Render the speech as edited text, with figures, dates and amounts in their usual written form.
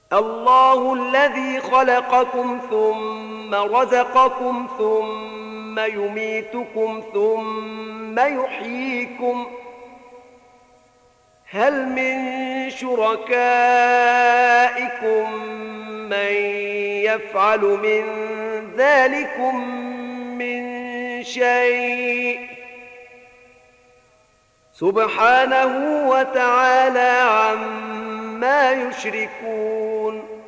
الله الذي خلقكم ثم رزقكم ثم يميتكم ثم يحييكم هل من شركائكم من يفعل من ذلكم من شيء سبحانه وتعالى عما يشركون